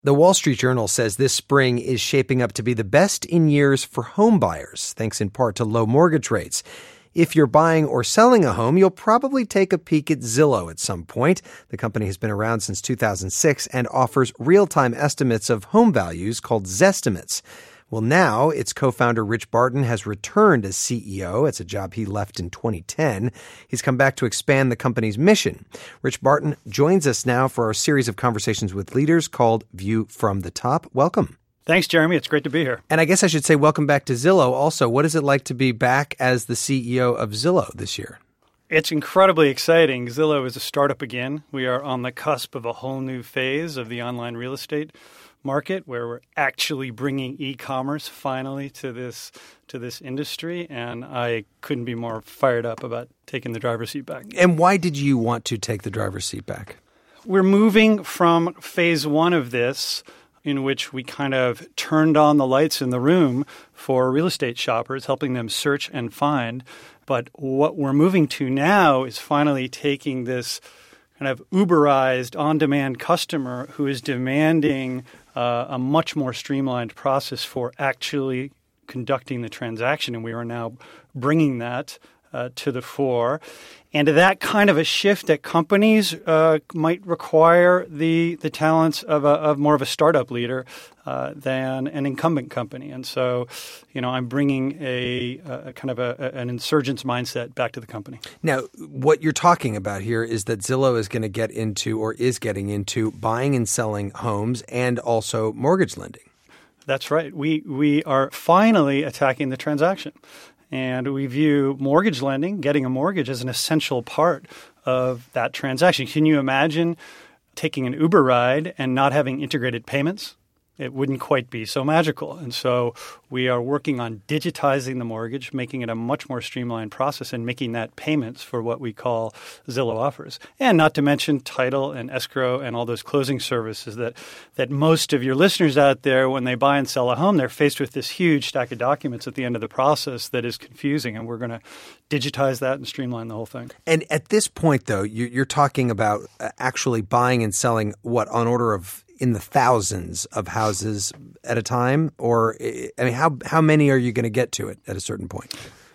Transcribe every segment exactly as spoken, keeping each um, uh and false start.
The Wall Street Journal says this spring is shaping up to be the best in years for home buyers, thanks in part to low mortgage rates. If you're buying or selling a home, you'll probably take a peek at Zillow at some point. The company has been around since two thousand six and offers real-time estimates of home values called Zestimates. Well, now its co-founder Rich Barton has returned as C E O. It's a job he left in twenty ten. He's come back to expand the company's mission. Rich Barton joins us now for our series of conversations with leaders called View from the Top. Welcome. Thanks, Jeremy. It's great to be here. And I guess I should say welcome back to Zillow also. What is it like to be back as the C E O of Zillow this year? It's incredibly exciting. Zillow is a startup again. We are on the cusp of a whole new phase of the online real estate market where we're actually bringing e-commerce finally to this to this industry, and I couldn't be more fired up about taking the driver's seat back. And why did you want to take the driver's seat back? We're moving from phase one of this, in which we kind of turned on the lights in the room for real estate shoppers, helping them search and find. But what we're moving to now is finally taking this kind of Uberized, on-demand customer who is demanding uh, a much more streamlined process for actually conducting the transaction. And we are now bringing that uh, to the fore. And that kind of a shift at companies uh, might require the the talents of, a, of more of a startup leader uh, than an incumbent company. And so, you know, I'm bringing a, a kind of a, an insurgent's mindset back to the company. Now, what you're talking about here is that Zillow is going to get into or is getting into buying and selling homes and also mortgage lending. That's right. We we are finally attacking the transaction. And we view mortgage lending, getting a mortgage, as an essential part of that transaction. Can you imagine taking an Uber ride and not having integrated payments? It wouldn't quite be so magical. And so we are working on digitizing the mortgage, making it a much more streamlined process and making that payments for what we call Zillow Offers. And not to mention title and escrow and all those closing services that, that most of your listeners out there, when they buy and sell a home, they're faced with this huge stack of documents at the end of the process that is confusing. And we're going to digitize that and streamline the whole thing. And at this point, though, you're talking about actually buying and selling what, on order of in the thousands of houses at a time? Or, I mean, how how many are you going to get to it at a certain point?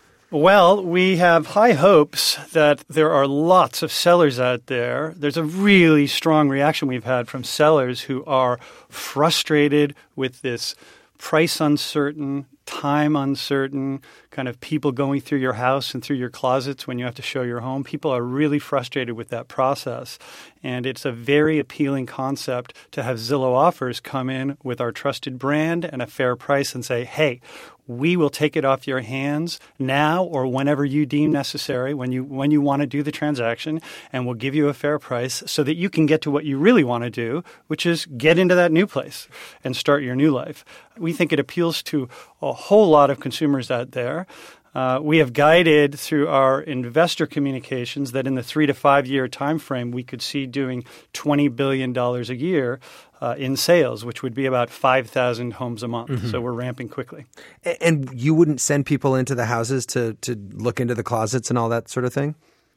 Well, we have high hopes that there are lots of sellers out there. There's a really strong reaction we've had from sellers who are frustrated with this price uncertain, time uncertain, kind of people going through your house and through your closets when you have to show your home. People are really frustrated with that process. And it's a very appealing concept to have Zillow Offers come in with our trusted brand and a fair price and say, hey, we will take it off your hands now or whenever you deem necessary, when you when you want to do the transaction, and we'll give you a fair price so that you can get to what you really want to do, which is get into that new place and start your new life. We think it appeals to a whole lot of consumers out there. Uh, we have guided through our investor communications that in the three to five year time frame, we could see doing twenty billion dollars a year uh, in sales, which would be about five thousand homes a month. Mm-hmm. So we're ramping quickly. And you wouldn't send people into the houses to to look into the closets and all that sort of thing?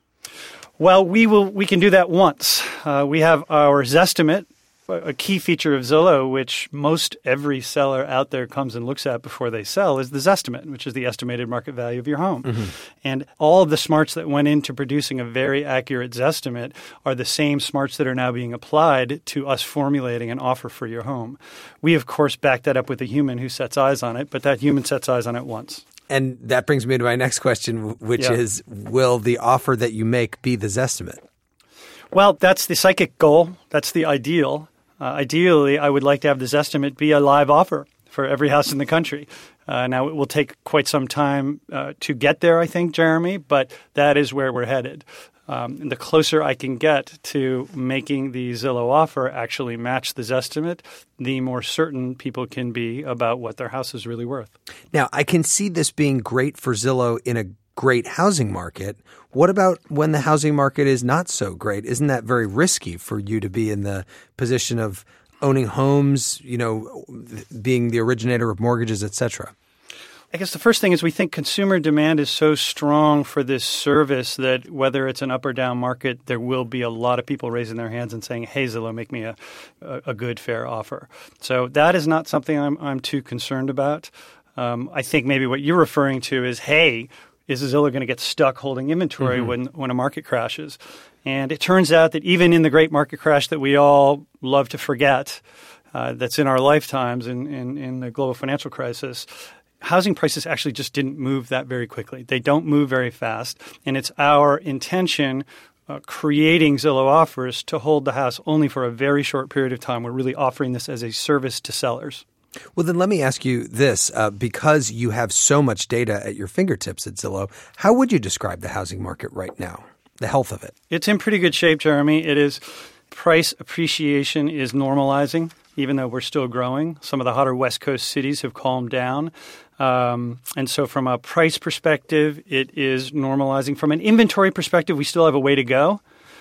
Well, we will. We can do that once. Uh, we have our Zestimate, a key feature of Zillow, which most every seller out there comes and looks at before they sell, is the Zestimate, which is the estimated market value of your home. Mm-hmm. And all of the smarts that went into producing a very accurate Zestimate are the same smarts that are now being applied to us formulating an offer for your home. We, of course, back that up with a human who sets eyes on it, but that human sets eyes on it once. And that brings me to my next question, which yeah. is, will the offer that you make be the Zestimate? Well, that's the psychic goal. That's the ideal. Uh, ideally, I would like to have this estimate be a live offer for every house in the country. Uh, now, it will take quite some time uh, to get there, I think, Jeremy, but that is where we're headed. Um, and the closer I can get to making the Zillow offer actually match the Zestimate, the more certain people can be about what their house is really worth. Now, I can see this being great for Zillow in a great housing market. What about when the housing market is not so great? Isn't that very risky for you to be in the position of owning homes, you know, being the originator of mortgages, et cetera? I guess the first thing is we think consumer demand is so strong for this service that whether it's an up or down market, there will be a lot of people raising their hands and saying, hey, Zillow, make me a, a, a good, fair offer. So that is not something I'm, I'm too concerned about. Um, I think maybe what you're referring to is, hey, is Zillow going to get stuck holding inventory mm-hmm. when, when a market crashes? And it turns out that even in the great market crash that we all love to forget, uh, that's in our lifetimes in, in, in the global financial crisis, housing prices actually just didn't move that very quickly. They don't move very fast. And it's our intention uh, creating Zillow Offers to hold the house only for a very short period of time. We're really offering this as a service to sellers. Well, then let me ask you this. Uh, because you have so much data at your fingertips at Zillow, how would you describe the housing market right now, the health of it? It's in pretty good shape, Jeremy. It is price appreciation is normalizing, even though we're still growing. Some of the hotter West Coast cities have calmed down. Um, and so from a price perspective, it is normalizing. From an inventory perspective, we still have a way to go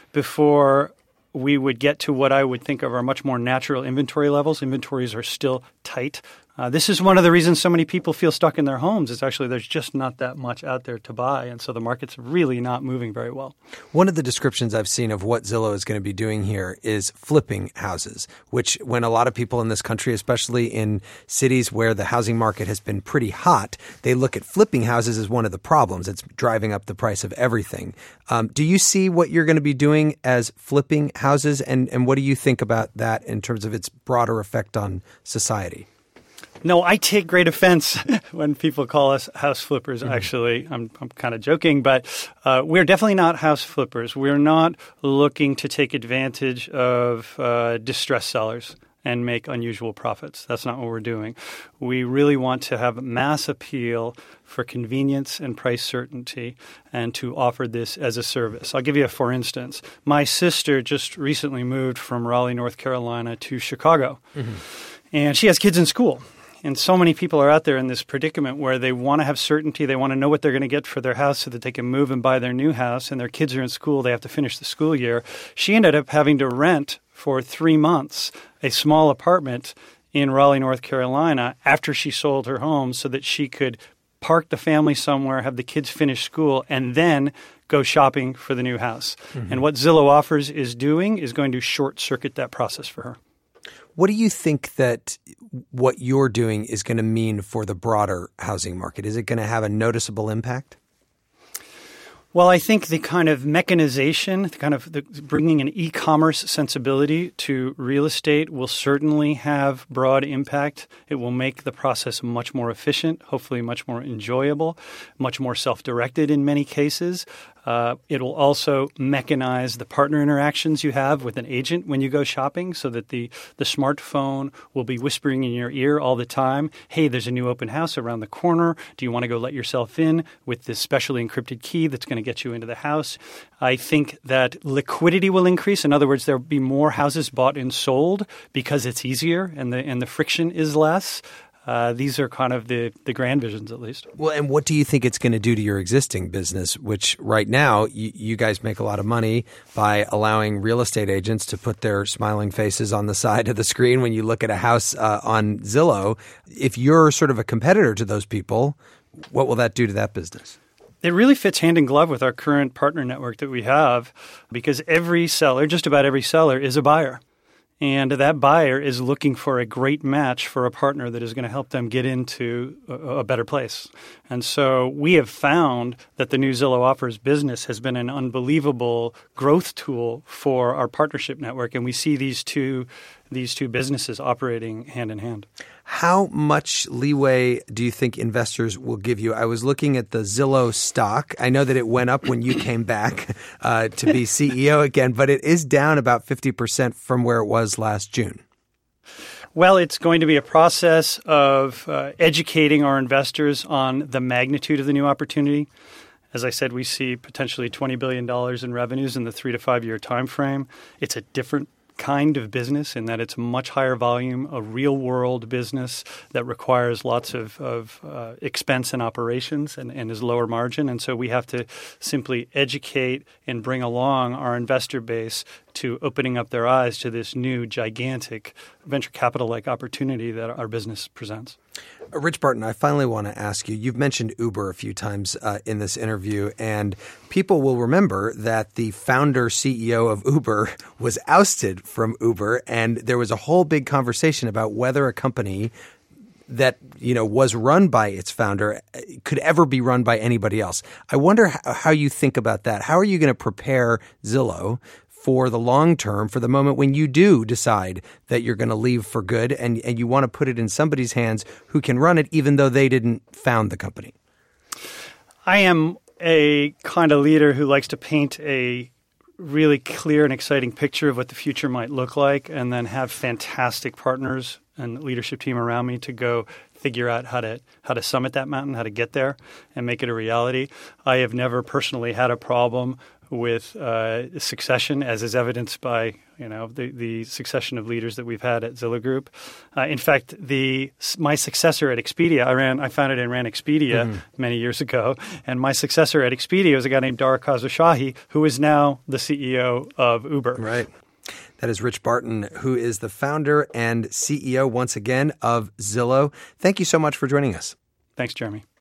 before we would get to what I would think of are much more natural inventory levels. Inventories are still tight. Uh, this is one of the reasons so many people feel stuck in their homes is actually there's just not that much out there to buy. And so the market's really not moving very well. One of the descriptions I've seen of what Zillow is going to be doing here is flipping houses, which when a lot of people in this country, especially in cities where the housing market has been pretty hot, they look at flipping houses as one of the problems. It's driving up the price of everything. Um, do you see what you're going to be doing as flipping houses? And, and what do you think about that in terms of its broader effect on society? No, I take great offense when people call us house flippers, mm-hmm. actually. I'm, I'm kind of joking, but uh, we're definitely not house flippers. We're not looking to take advantage of uh, distressed sellers and make unusual profits. That's not what we're doing. We really want to have mass appeal for convenience and price certainty and to offer this as a service. I'll give you a for instance. My sister just recently moved from Raleigh, North Carolina to Chicago, mm-hmm. and she has kids in school. And so many people are out there in this predicament where they want to have certainty. They want to know what they're going to get for their house so that they can move and buy their new house. And their kids are in school. They have to finish the school year. She ended up having to rent for three months a small apartment in Raleigh, North Carolina after she sold her home so that she could park the family somewhere, have the kids finish school, and then go shopping for the new house. Mm-hmm. And what Zillow Offers is doing is going to short-circuit that process for her. What do you think that what you're doing is going to mean for the broader housing market? Is it going to have a noticeable impact? Well, I think the kind of mechanization, the kind of the, bringing an e-commerce sensibility to real estate will certainly have broad impact. It will make the process much more efficient, hopefully much more enjoyable, much more self-directed in many cases. Uh, it will also mechanize the partner interactions you have with an agent when you go shopping so that the, the smartphone will be whispering in your ear all the time, hey, there's a new open house around the corner. Do you want to go let yourself in with this specially encrypted key that's going to get you into the house? I think that liquidity will increase. In other words, there will be more houses bought and sold because it's easier and the, and the friction is less. Uh, these are kind of the, the grand visions, at least. Well, and what do you think it's going to do to your existing business, which right now you, you guys make a lot of money by allowing real estate agents to put their smiling faces on the side of the screen when you look at a house uh, on Zillow. If you're sort of a competitor to those people, what will that do to that business? It really fits hand in glove with our current partner network that we have because every seller, just about every seller, is a buyer. And that buyer is looking for a great match for a partner that is going to help them get into a, a better place. And so we have found that the new Zillow Offers business has been an unbelievable growth tool for our partnership network. And we see these two these two businesses operating hand in hand. How much leeway do you think investors will give you? I was looking at the Zillow stock. I know that it went up when you came back uh, to be C E O again, but it is down about fifty percent from where it was last June. Well, it's going to be a process of uh, educating our investors on the magnitude of the new opportunity. As I said, we see potentially twenty billion dollars in revenues in the three to five year time frame. It's a different kind of business in that it's much higher volume, a real-world business that requires lots of, of uh, expense and operations and, and is lower margin. And so we have to simply educate and bring along our investor base to opening up their eyes to this new gigantic venture capital-like opportunity that our business presents. Rich Barton, I finally want to ask you, you've mentioned Uber a few times uh, in this interview, and people will remember that the founder C E O of Uber was ousted from Uber, and there was a whole big conversation about whether a company that, you know, was run by its founder could ever be run by anybody else. I wonder how, how you think about that. How are you going to prepare Zillow for the long term, for the moment when you do decide that you're going to leave for good and, and you want to put it in somebody's hands who can run it even though they didn't found the company? I am a kind of leader who likes to paint a really clear and exciting picture of what the future might look like and then have fantastic partners and leadership team around me to go figure out how to how to summit that mountain, how to get there and make it a reality. I have never personally had a problem with uh, succession, as is evidenced by you know the, the succession of leaders that we've had at Zillow Group. Uh, in fact, the my successor at Expedia, I ran, I founded and ran Expedia mm-hmm. many years ago, and my successor at Expedia was a guy named Dara Khosrowshahi, who is now the C E O of Uber. Right. That is Rich Barton, who is the founder and C E O once again of Zillow. Thank you so much for joining us. Thanks, Jeremy.